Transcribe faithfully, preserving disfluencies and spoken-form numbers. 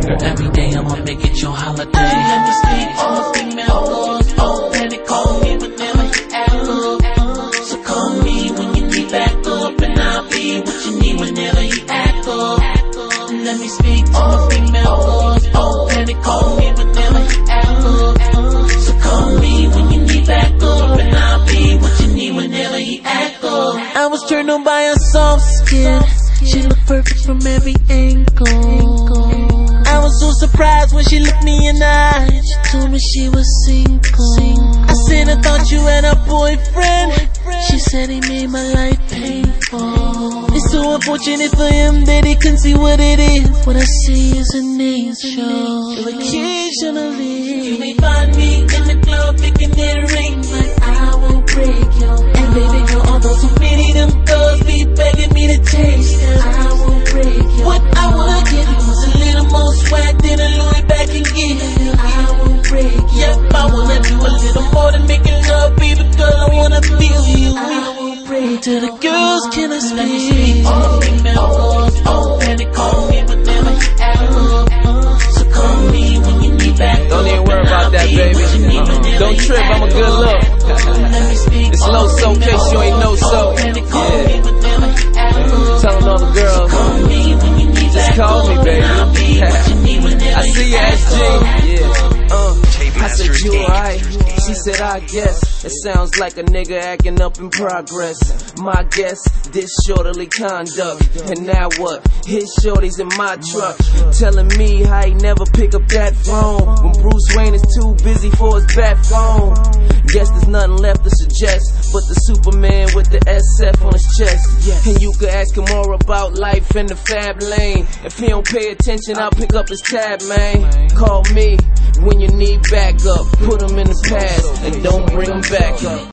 Girl, every day I'ma make it your holiday. Let me speak to my female goals. Oh, and they call me whenever you act up. So call me when you need back up, and I'll be what you need whenever you act up. Let me speak to my female goals. Oh, and they call me whenever you act up. So call me when you need back up, and I'll be what you need whenever you act up. I was turned on by her soft skin. She looked perfect from every angle. I was so surprised when she looked me in the eye. She told me she was single. I said I thought you had a boyfriend. She said he made my life painful. It's so unfortunate for him that he couldn't see what it is. What I see is an angel. So occasionally you may find me in the club picking their ring, but I won't break your heart. And baby girl, although so many them girls be begging me to taste them, I won't break your heart. What I would give you was a little more swag than a Louis back and give you. I won't break your heart. Yep, I will let you a little more than making love, baby girl, I wanna feel you. I won't break to the girls, can I speak? All female girls, oh, and they call me whenever you act up. So call me when you need back up. Don't even worry about that, baby. Uh, don't trip, I'm a good look. It's low so, in case you ain't know so. Yeah. Telling all the girls, just call me, baby. I see you, S G. Yeah. Uh, I said, you alright? She said, I guess. It sounds like a nigga acting up in progress. My guess, disorderly conduct. And now what? His shorty's in my truck, telling me how he never pick up that phone when Bruce Wayne is too busy for his bat phone. Guess there's nothing left to suggest but the Superman with the S F on his chest. And you could ask him more about life in the fab lane. If he don't pay attention, I'll pick up his tab, man. Call me when you need backup. Put him in the past and don't bring him back up.